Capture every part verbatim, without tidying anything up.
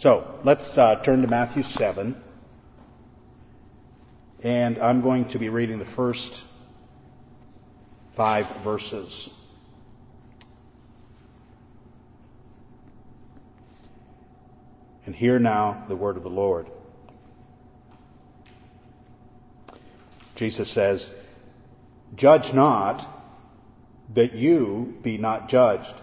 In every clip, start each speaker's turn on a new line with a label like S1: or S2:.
S1: So, let's uh, turn to Matthew seven. And I'm going to be reading the first five verses. And hear now the word of the Lord. Jesus says, "Judge not, that you be not judged.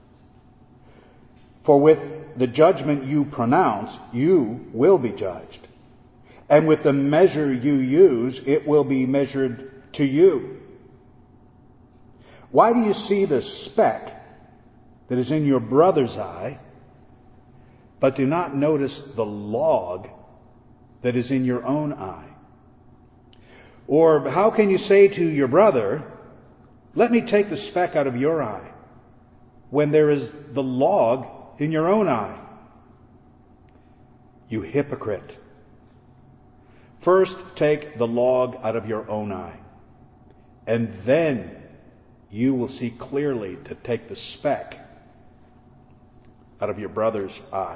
S1: For with the judgment you pronounce, you will be judged. And with the measure you use, it will be measured to you. Why do you see the speck that is in your brother's eye, but do not notice the log that is in your own eye? Or how can you say to your brother, 'Let me take the speck out of your eye,' when there is the log in your own eye? You hypocrite! First take the log out of your own eye, and then you will see clearly to take the speck out of your brother's eye."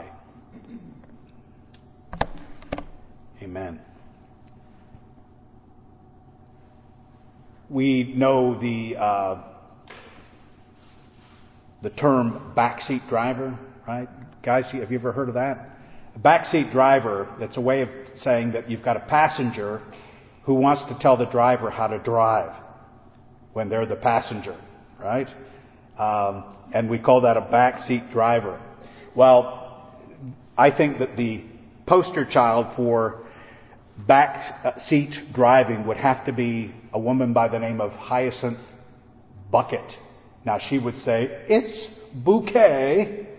S1: Amen. We know the uh, the term backseat driver, right? Guys, have you ever heard of that? A backseat driver, that's a way of saying that you've got a passenger who wants to tell the driver how to drive when they're the passenger, right? Um, and we call that a backseat driver. Well, I think that the poster child for backseat driving would have to be a woman by the name of Hyacinth Bucket. Now, she would say, "It's bouquet."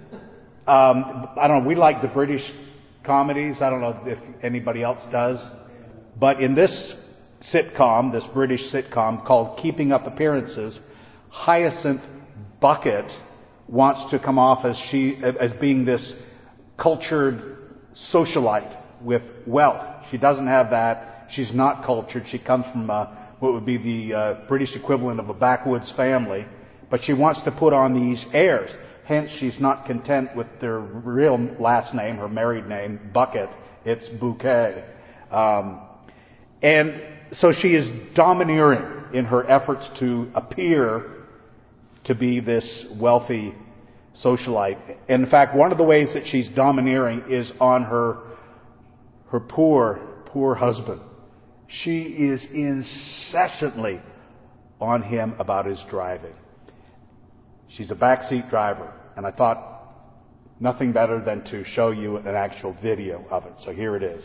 S1: Um, I don't know, we like the British comedies. I don't know if anybody else does. But in this sitcom, this British sitcom called Keeping Up Appearances, Hyacinth Bucket wants to come off as she as being this cultured socialite with wealth. She doesn't have that. She's not cultured. She comes from uh, what would be the uh, British equivalent of a backwoods family. But she wants to put on these airs. Hence, she's not content with their real last name, her married name, Bucket. It's Bouquet. Um, and so she is domineering in her efforts to appear to be this wealthy socialite. In fact, one of the ways that she's domineering is on her her poor, poor husband. She is incessantly on him about his driving. She's a backseat driver. And I thought nothing better than to show you an actual video of it. So here it is.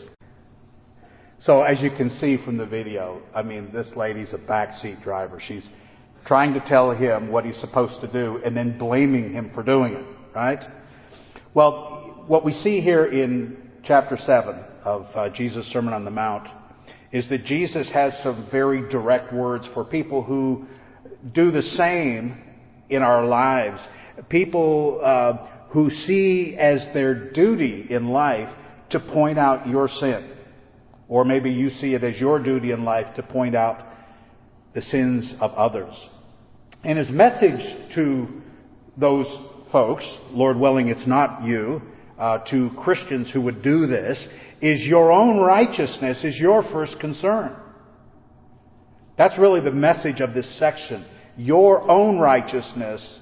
S1: So as you can see from the video, I mean, this lady's a backseat driver. She's trying to tell him what he's supposed to do and then blaming him for doing it, right? Well, what we see here in chapter seven of uh, Jesus' Sermon on the Mount is that Jesus has some very direct words for people who do the same in our lives. People uh, who see as their duty in life to point out your sin. Or maybe you see it as your duty in life to point out the sins of others. And his message to those folks, Lord willing it's not you, uh, to Christians who would do this, is your own righteousness is your first concern. That's really the message of this section. Your own righteousness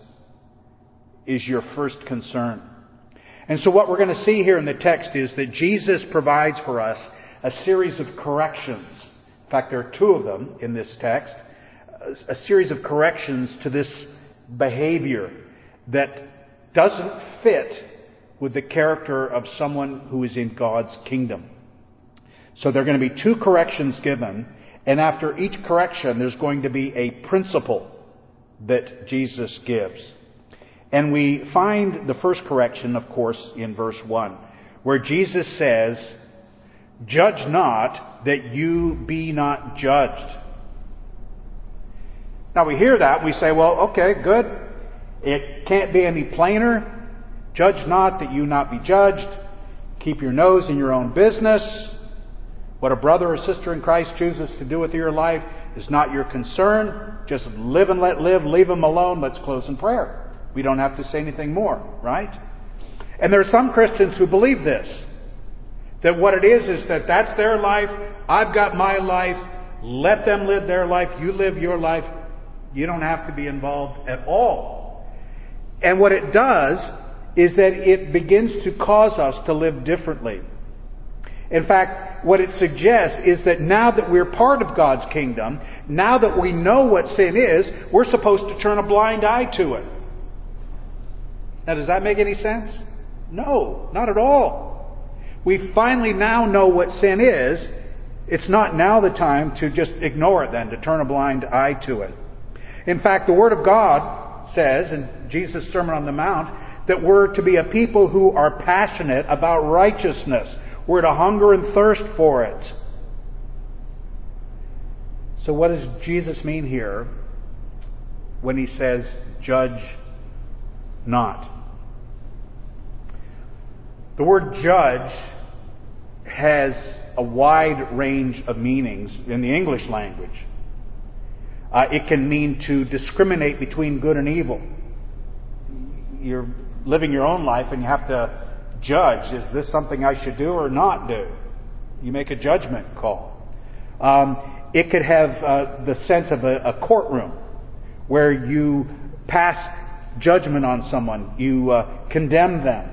S1: is your first concern. And so what we're going to see here in the text is that Jesus provides for us a series of corrections. In fact, there are two of them in this text. A series of corrections to this behavior that doesn't fit with the character of someone who is in God's kingdom. So there are going to be two corrections given, and after each correction there's going to be a principle that Jesus gives. And we find the first correction, of course, in verse one, where Jesus says, "Judge not, that you be not judged." Now we hear that, we say, well, okay, good. It can't be any plainer. Judge not, that you not be judged. Keep your nose in your own business. What a brother or sister in Christ chooses to do with your life is not your concern. Just live and let live. Leave them alone. Let's close in prayer. We don't have to say anything more, right? And there are some Christians who believe this. That what it is is that that's their life. I've got my life. Let them live their life. You live your life. You don't have to be involved at all. And what it does is that it begins to cause us to live differently. In fact, what it suggests is that now that we're part of God's kingdom, now that we know what sin is, we're supposed to turn a blind eye to it. Now, does that make any sense? No, not at all. We finally now know what sin is. It's not now the time to just ignore it then, to turn a blind eye to it. In fact, the Word of God says in Jesus' Sermon on the Mount that we're to be a people who are passionate about righteousness. We're to hunger and thirst for it. So what does Jesus mean here when he says, judge not? The word judge has a wide range of meanings in the English language. Uh, it can mean to discriminate between good and evil. You're living your own life and you have to judge, is this something I should do or not do? You make a judgment call. Um, it could have uh, the sense of a, a courtroom where you pass judgment on someone, you uh, condemn them.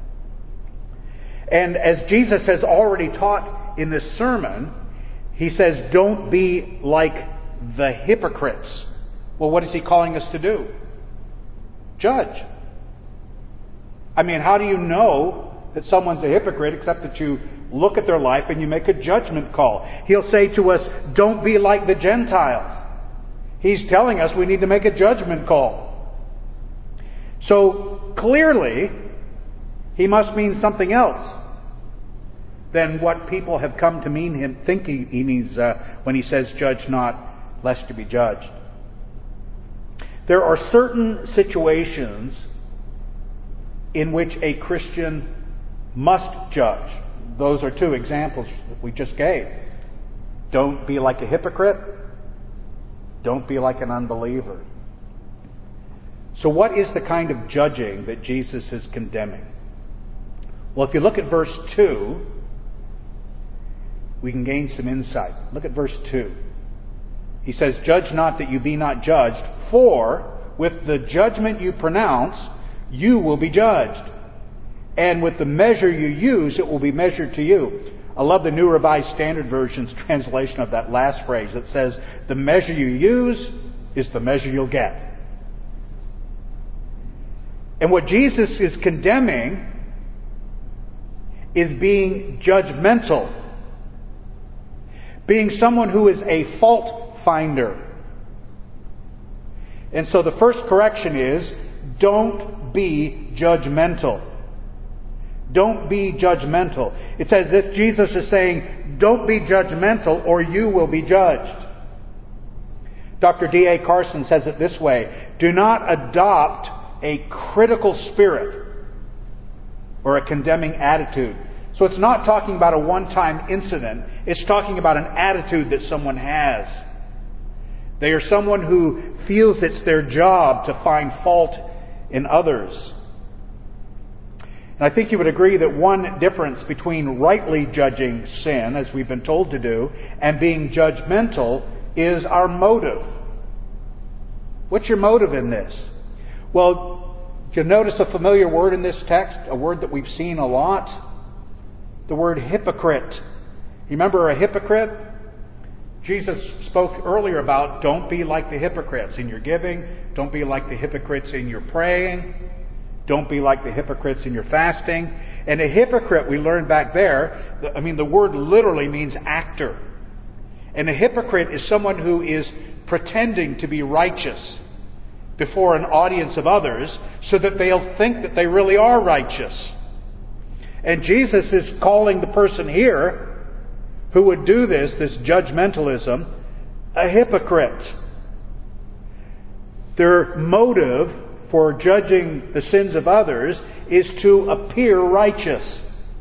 S1: And as Jesus has already taught in this sermon, he says, don't be like the hypocrites. Well, what is he calling us to do? Judge. I mean, how do you know that someone's a hypocrite except that you look at their life and you make a judgment call? He'll say to us, don't be like the Gentiles. He's telling us we need to make a judgment call. So clearly, he must mean something else than what people have come to mean him, think he, he means uh, when he says, judge not, lest you be judged. There are certain situations in which a Christian must judge. Those are two examples that we just gave. Don't be like a hypocrite. Don't be like an unbeliever. So what is the kind of judging that Jesus is condemning? Well, if you look at verse two, we can gain some insight. Look at verse two. He says, judge not that you be not judged, for with the judgment you pronounce, you will be judged. And with the measure you use, it will be measured to you. I love the New Revised Standard Version's translation of that last phrase. It says, the measure you use is the measure you'll get. And what Jesus is condemning is being judgmental. Being someone who is a fault finder. And so the first correction is, don't be judgmental. Don't be judgmental. It's as if Jesus is saying, don't be judgmental or you will be judged. Doctor D A Carson says it this way, do not adopt a critical spirit or a condemning attitude. So it's not talking about a one-time incident. It's talking about an attitude that someone has. They are someone who feels it's their job to find fault in others. And I think you would agree that one difference between rightly judging sin, as we've been told to do, and being judgmental is our motive. What's your motive in this? Well, do you notice a familiar word in this text? A word that we've seen a lot? The word hypocrite. You remember a hypocrite? Jesus spoke earlier about don't be like the hypocrites in your giving. Don't be like the hypocrites in your praying. Don't be like the hypocrites in your fasting. And a hypocrite, we learned back there, I mean, the word literally means actor. And a hypocrite is someone who is pretending to be righteous before an audience of others so that they'll think that they really are righteous. And Jesus is calling the person here who would do this, this judgmentalism, a hypocrite. Their motive for judging the sins of others is to appear righteous.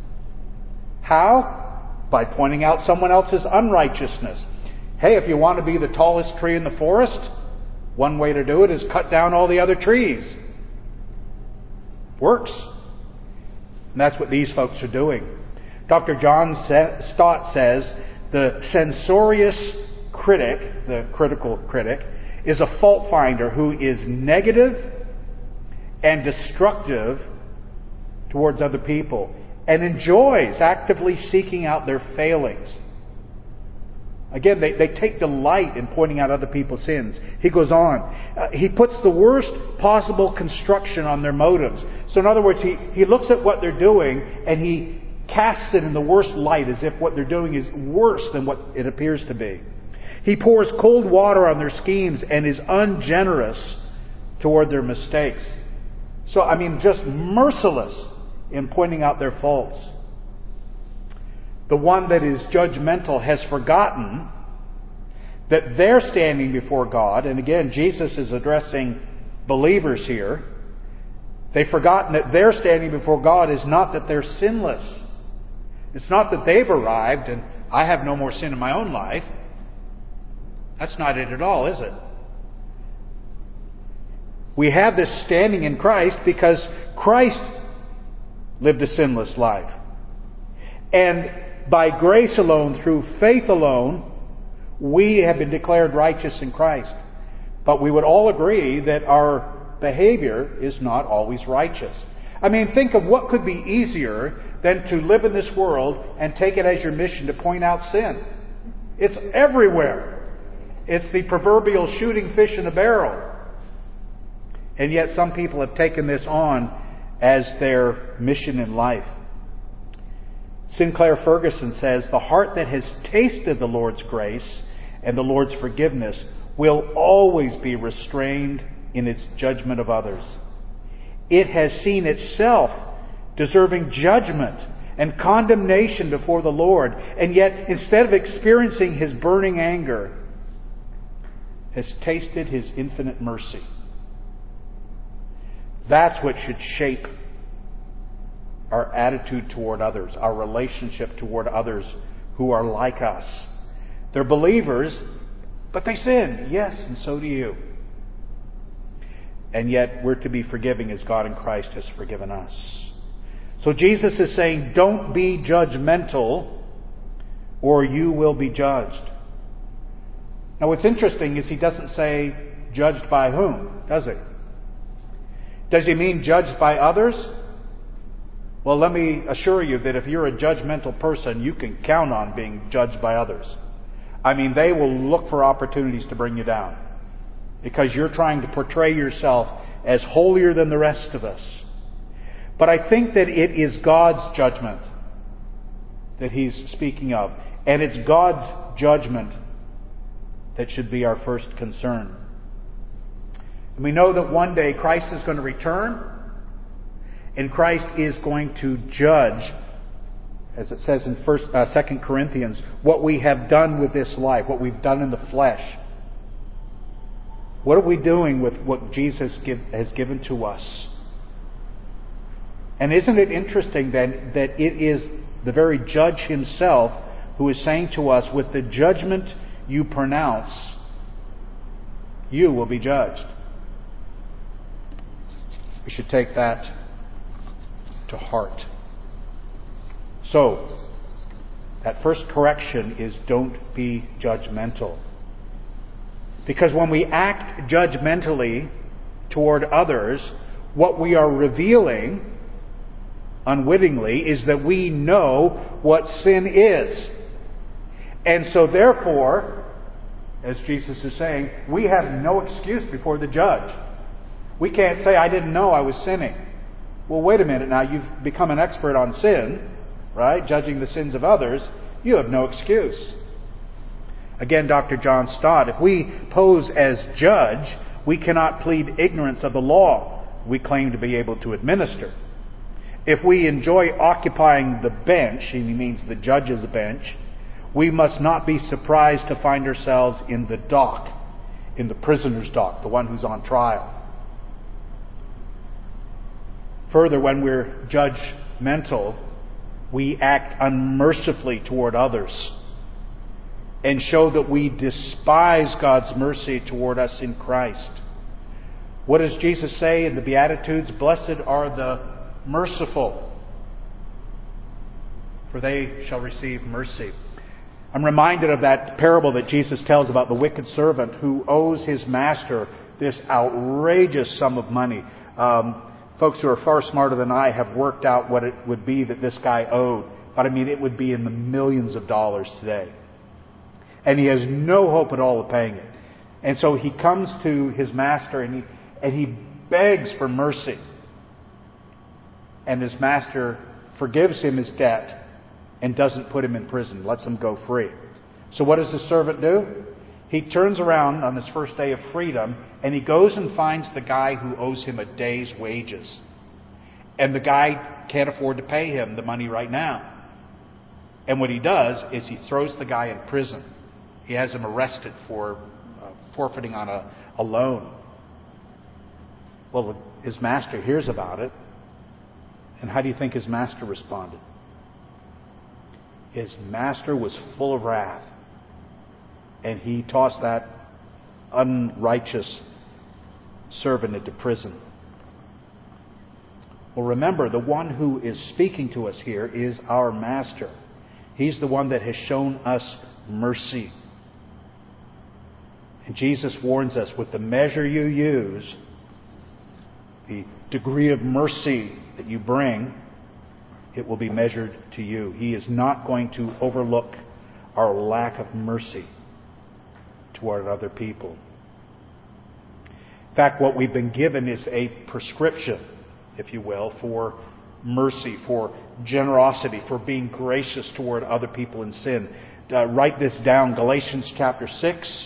S1: How? By pointing out someone else's unrighteousness. Hey, if you want to be the tallest tree in the forest, one way to do it is cut down all the other trees. Works. And that's what these folks are doing. Doctor John Stott says the censorious critic, the critical critic, is a fault finder who is negative and destructive towards other people and enjoys actively seeking out their failings. Again, they, they take delight in pointing out other people's sins. He goes on. Uh, he puts the worst possible construction on their motives. So in other words, he, he looks at what they're doing and he casts it in the worst light as if what they're doing is worse than what it appears to be. He pours cold water on their schemes and is ungenerous toward their mistakes. So, I mean, just merciless in pointing out their faults. The one that is judgmental has forgotten that they're standing before God. And again, Jesus is addressing believers here. They've forgotten that their standing before God is not that they're sinless. It's not that they've arrived and I have no more sin in my own life. That's not it at all, is it? We have this standing in Christ because Christ lived a sinless life. And by grace alone, through faith alone, we have been declared righteous in Christ. But we would all agree that our behavior is not always righteous. I mean, think of what could be easier than to live in this world and take it as your mission to point out sin. It's everywhere. It's the proverbial shooting fish in a barrel. And yet some people have taken this on as their mission in life. Sinclair Ferguson says, the heart that has tasted the Lord's grace and the Lord's forgiveness will always be restrained in its judgment of others. It has seen itself deserving judgment and condemnation before the Lord, and yet instead of experiencing His burning anger, has tasted His infinite mercy. That's what should shape our attitude toward others, our relationship toward others who are like us. They're believers, but they sin. Yes, and so do you. And yet we're to be forgiving as God in Christ has forgiven us. So Jesus is saying, don't be judgmental or you will be judged. Now what's interesting is He doesn't say judged by whom, does He? Does He mean judged by others? Well, let me assure you that if you're a judgmental person, you can count on being judged by others. I mean, they will look for opportunities to bring you down because you're trying to portray yourself as holier than the rest of us. But I think that it is God's judgment that He's speaking of. And it's God's judgment that should be our first concern. And we know that one day Christ is going to return. And Christ is going to judge, as it says in First, uh, Second Corinthians, what we have done with this life, what we've done in the flesh. What are we doing with what Jesus give, has given to us? And isn't it interesting that, that it is the very judge Himself who is saying to us, with the judgment you pronounce, you will be judged. We should take that to heart. So, that first correction is don't be judgmental. Because when we act judgmentally toward others, what we are revealing unwittingly is that we know what sin is. And so therefore, as Jesus is saying, we have no excuse before the judge. We can't say, I didn't know I was sinning. Well, wait a minute now, you've become an expert on sin, right? Judging the sins of others. You have no excuse. Again, Doctor John Stott, if we pose as judge, we cannot plead ignorance of the law we claim to be able to administer. If we enjoy occupying the bench, and he means the judge's bench, we must not be surprised to find ourselves in the dock, in the prisoner's dock, the one who's on trial. Further, when we're judgmental, we act unmercifully toward others and show that we despise God's mercy toward us in Christ. What does Jesus say in the Beatitudes? Blessed are the merciful, for they shall receive mercy. I'm reminded of that parable that Jesus tells about the wicked servant who owes his master this outrageous sum of money. Um, folks who are far smarter than I have worked out what it would be that this guy owed. But I mean, it would be in the millions of dollars today. And he has no hope at all of paying it. And so he comes to his master and he, and he begs for mercy. And his master forgives him his debt and doesn't put him in prison, lets him go free. So what does the servant do? He turns around on his first day of freedom and he goes and finds the guy who owes him a day's wages. And the guy can't afford to pay him the money right now. And what he does is he throws the guy in prison. He has him arrested for uh, forfeiting on a, a loan. Well, his master hears about it. And how do you think his master responded? His master was full of wrath. And he tossed that unrighteous servant into prison. Well, remember, the one who is speaking to us here is our master. He's the one that has shown us mercy. And Jesus warns us, with the measure you use, the degree of mercy that you bring, it will be measured to you. He is not going to overlook our lack of mercy toward other people. In fact, what we've been given is a prescription, if you will, for mercy, for generosity, for being gracious toward other people in sin. Uh, write this down, Galatians chapter six,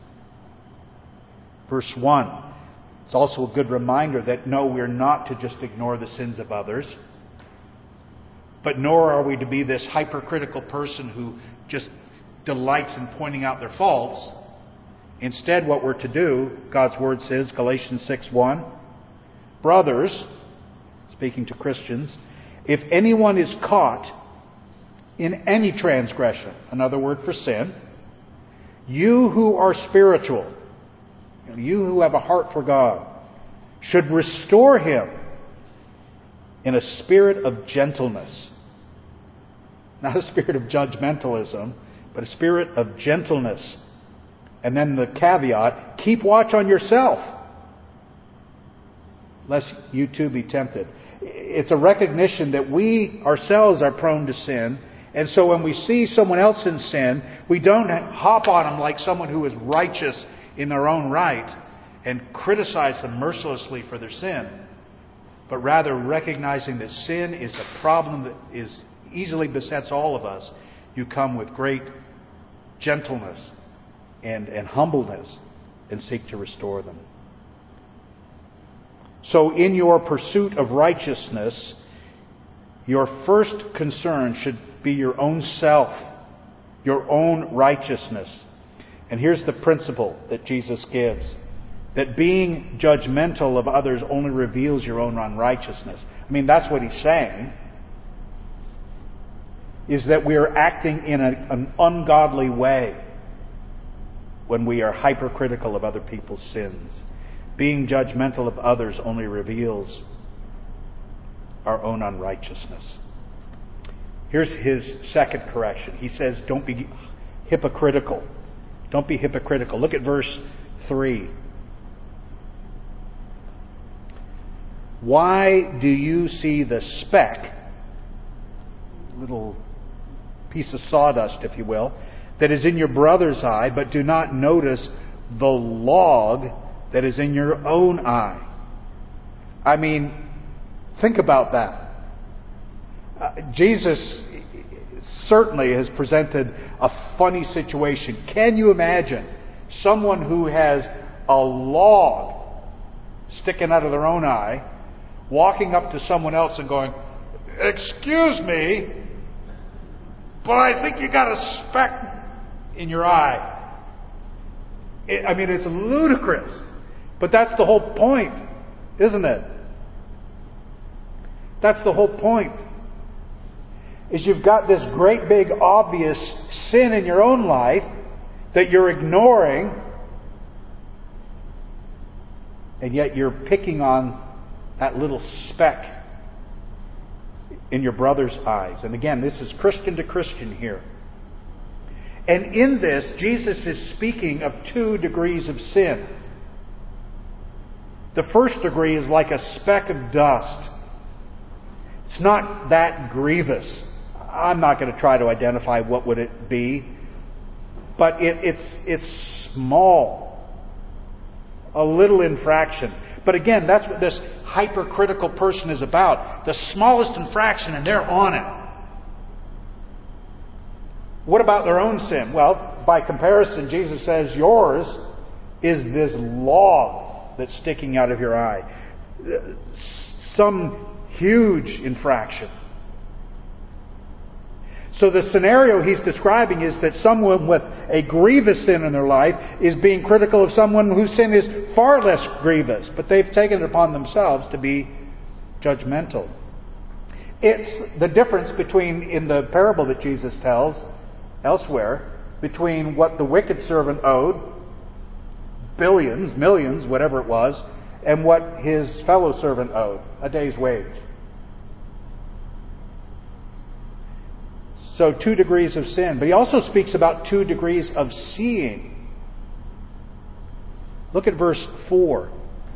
S1: verse one. It's also a good reminder that no, we're not to just ignore the sins of others, but nor are we to be this hypercritical person who just delights in pointing out their faults. Instead, what we're to do, God's Word says, Galatians six one, brothers, speaking to Christians, if anyone is caught in any transgression, another word for sin, you who are spiritual, you who have a heart for God, should restore him in a spirit of gentleness. Not a spirit of judgmentalism, but a spirit of gentleness. And then the caveat, keep watch on yourself, lest you too be tempted. It's a recognition that we ourselves are prone to sin. And so when we see someone else in sin, we don't hop on them like someone who is righteous in their own right and criticize them mercilessly for their sin. But rather recognizing that sin is a problem that is easily besets all of us, you come with great gentleness and, and humbleness and seek to restore them. So in your pursuit of righteousness, your first concern should be your own self, your own righteousness. And here's the principle that Jesus gives, that being judgmental of others only reveals your own unrighteousness. I mean, that's what he's saying, is that we are acting in a, an ungodly way when we are hypercritical of other people's sins. Being judgmental of others only reveals our own unrighteousness. Here's his second correction. He says, don't be hypocritical. Don't be hypocritical. Look at verse three. Why do you see the speck, little piece of sawdust, if you will, that is in your brother's eye, but do not notice the log that is in your own eye? I mean, think about that. Uh, Jesus certainly has presented a funny situation. Can you imagine someone who has a log sticking out of their own eye, walking up to someone else and going, "Excuse me, but I think you got a speck in your eye." It, I mean, it's ludicrous. But that's the whole point, isn't it? That's the whole point. Is you've got this great big obvious sin in your own life that you're ignoring, and yet you're picking on that little speck in your brother's eyes. And again, this is Christian to Christian here. And in this, Jesus is speaking of two degrees of sin. The first degree is like a speck of dust. It's not that grievous. I'm not going to try to identify what would it be, but it, it's it's small, a little infraction. But again, that's what this hypercritical person is about. The smallest infraction, and they're on it. What about their own sin? Well, by comparison, Jesus says yours is this log that's sticking out of your eye. Some huge infraction. So the scenario he's describing is that someone with a grievous sin in their life is being critical of someone whose sin is far less grievous, but they've taken it upon themselves to be judgmental. It's the difference between, in the parable that Jesus tells elsewhere, between what the wicked servant owed, billions, millions, whatever it was, and what his fellow servant owed, a day's wage. So two degrees of sin. But he also speaks about two degrees of seeing. Look at verse four.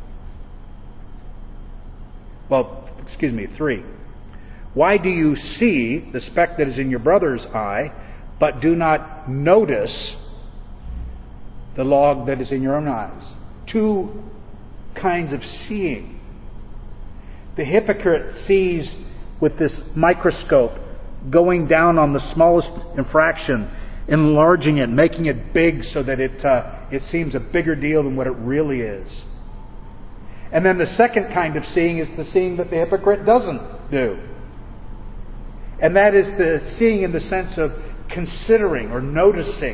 S1: Well, excuse me, three. Why do you see the speck that is in your brother's eye, but do not notice the log that is in your own eyes? Two kinds of seeing. The hypocrite sees with this microscope, going down on the smallest infraction, enlarging it, making it big so that it uh, it seems a bigger deal than what it really is. And then the second kind of seeing is the seeing that the hypocrite doesn't do. And that is the seeing in the sense of considering or noticing.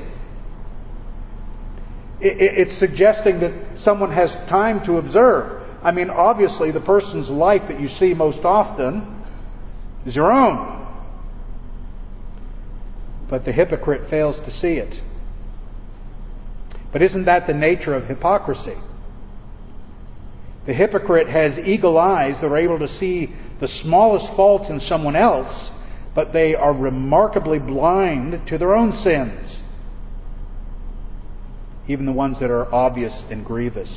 S1: It, it, it's suggesting that someone has time to observe. I mean, obviously the person's life that you see most often is your own. But the hypocrite fails to see it. But isn't that the nature of hypocrisy? The hypocrite has eagle eyes. They're able to see the smallest faults in someone else, but they are remarkably blind to their own sins, even the ones that are obvious and grievous.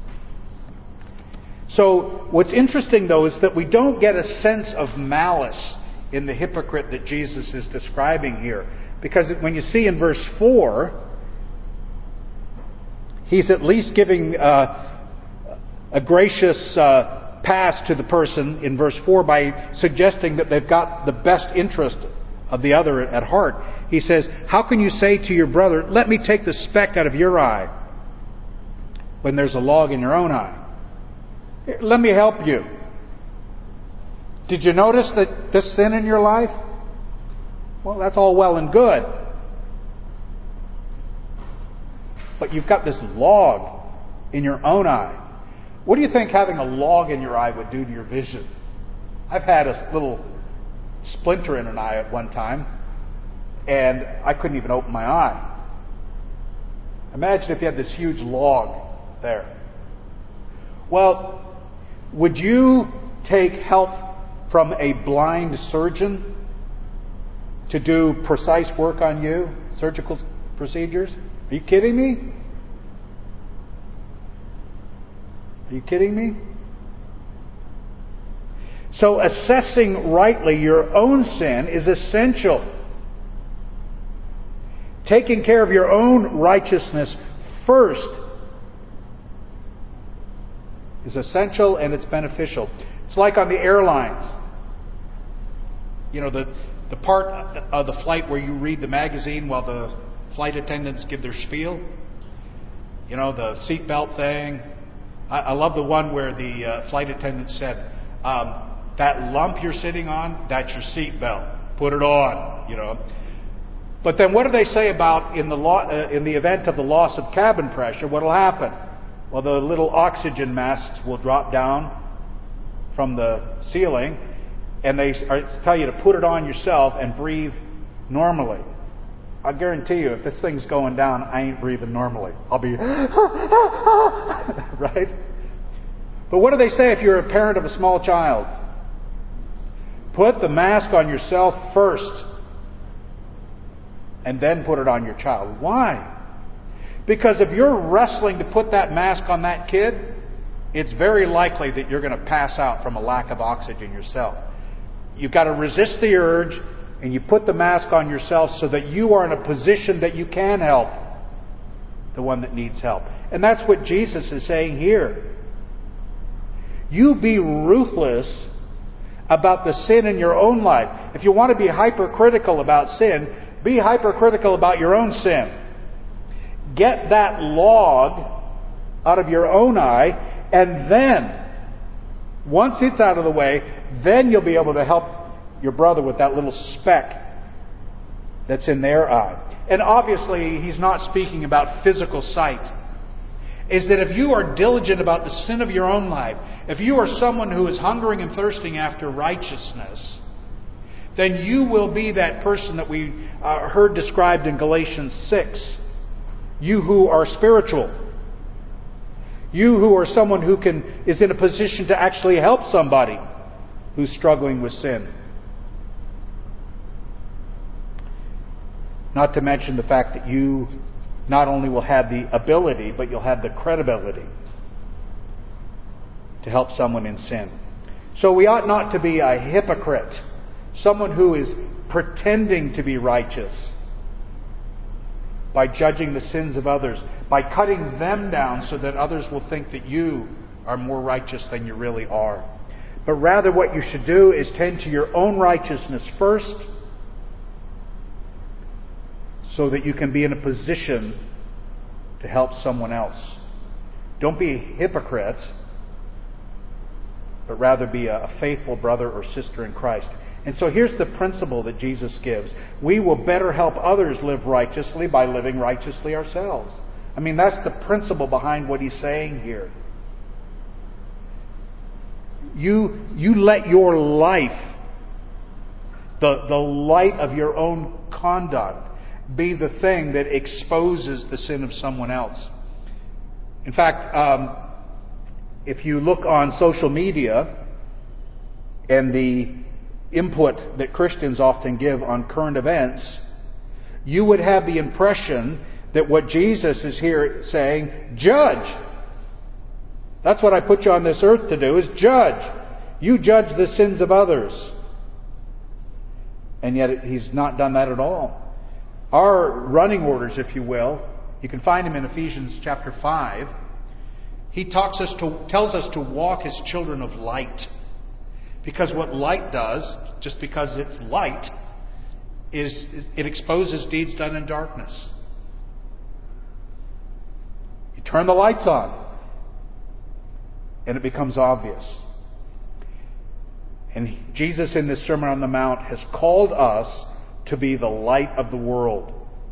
S1: So what's interesting, though, is that we don't get a sense of malice in the hypocrite that Jesus is describing here. Because when you see in verse four, he's at least giving uh, a gracious uh, pass to the person in verse four by suggesting that they've got the best interest of the other at heart. He says, how can you say to your brother, let me take the speck out of your eye, when there's a log in your own eye? Let me help you. Did you notice that this sin in your life? Well, that's all well and good. But you've got this log in your own eye. What do you think having a log in your eye would do to your vision? I've had a little splinter in an eye at one time, and I couldn't even open my eye. Imagine if you had this huge log there. Well, would you take help from a blind surgeon to do precise work on you, surgical procedures? Are you kidding me? Are you kidding me? So assessing rightly your own sin is essential. Taking care of your own righteousness first is essential, and it's beneficial. It's like on the airlines. You know, the The part of the flight where you read the magazine while the flight attendants give their spiel. You know, the seatbelt thing. I, I love the one where the uh, flight attendant said, um, that lump you're sitting on, that's your seatbelt. Put it on, you know. But then what do they say about in the lo- uh, in the event of the loss of cabin pressure, what will happen? Well, the little oxygen masks will drop down from the ceiling, and they tell you to put it on yourself and breathe normally. I guarantee you, if this thing's going down, I ain't breathing normally. I'll be, right? But what do they say if you're a parent of a small child? Put the mask on yourself first, and then put it on your child. Why? Because if you're wrestling to put that mask on that kid, it's very likely that you're going to pass out from a lack of oxygen yourself. You've got to resist the urge, and you put the mask on yourself so that you are in a position that you can help the one that needs help. And that's what Jesus is saying here. You be ruthless about the sin in your own life. If you want to be hypercritical about sin, be hypercritical about your own sin. Get that log out of your own eye, and then, once it's out of the way, then you'll be able to help your brother with that little speck that's in their eye. And obviously, he's not speaking about physical sight. Is that if you are diligent about the sin of your own life, if you are someone who is hungering and thirsting after righteousness, then you will be that person that we uh, heard described in Galatians six. You who are spiritual. You who are someone who can is in a position to actually help somebody who's struggling with sin. Not to mention the fact that you not only will have the ability, but you'll have the credibility to help someone in sin. So we ought not to be a hypocrite, someone who is pretending to be righteous by judging the sins of others, by cutting them down so that others will think that you are more righteous than you really are. But rather what you should do is tend to your own righteousness first, so that you can be in a position to help someone else. Don't be a hypocrite, but rather be a faithful brother or sister in Christ. And so here's the principle that Jesus gives. We will better help others live righteously by living righteously ourselves. I mean, that's the principle behind what he's saying here. You, you let your life, the, the light of your own conduct, be the thing that exposes the sin of someone else. In fact, um, if you look on social media and the input that Christians often give on current events, you would have the impression that what Jesus is here saying, judge. That's what I put you on this earth to do, is judge. You judge the sins of others. And yet he's not done that at all. Our running orders, if you will, you can find him in Ephesians chapter five. He talks us to, tells us to walk as children of light. Because what light does, just because it's light, is it exposes deeds done in darkness. You turn the lights on, and it becomes obvious. And Jesus in this Sermon on the Mount has called us to be the light of the world,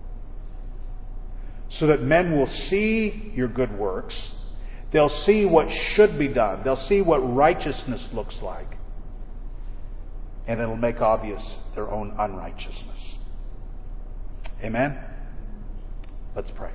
S1: so that men will see your good works. They'll see what should be done. They'll see what righteousness looks like. And it'll make obvious their own unrighteousness. Amen? Let's pray.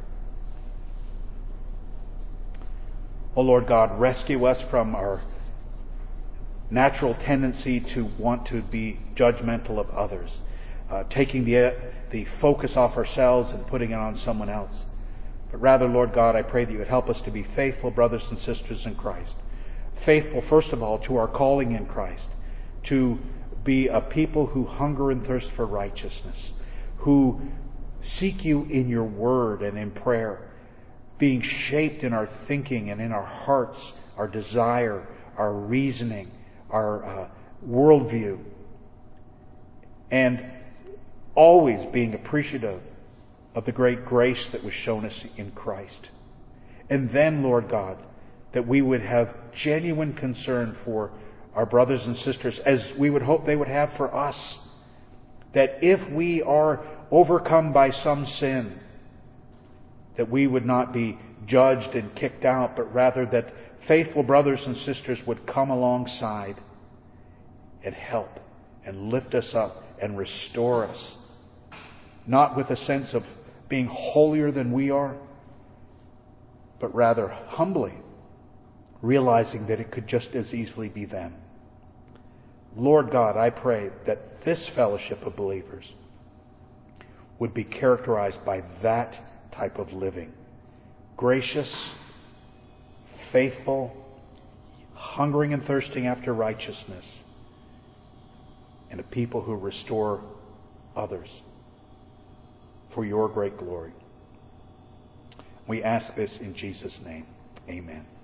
S1: Oh Lord God, rescue us from our natural tendency to want to be judgmental of others. Uh, taking the, the focus off ourselves and putting it on someone else. But rather, Lord God, I pray that you would help us to be faithful brothers and sisters in Christ. Faithful, first of all, to our calling in Christ. To be a people who hunger and thirst for righteousness. Who seek you in your word and in prayer. Being shaped in our thinking and in our hearts, our desire, our reasoning, our uh, worldview. And always being appreciative of the great grace that was shown us in Christ. And then, Lord God, that we would have genuine concern for our brothers and sisters, as we would hope they would have for us. That if we are overcome by some sin, that we would not be judged and kicked out, but rather that faithful brothers and sisters would come alongside and help and lift us up and restore us. Not with a sense of being holier than we are, but rather humbly realizing that it could just as easily be them. Lord God, I pray that this fellowship of believers would be characterized by that type of living. Gracious, faithful, hungering and thirsting after righteousness, and a people who restore others for your great glory. We ask this in Jesus' name. Amen.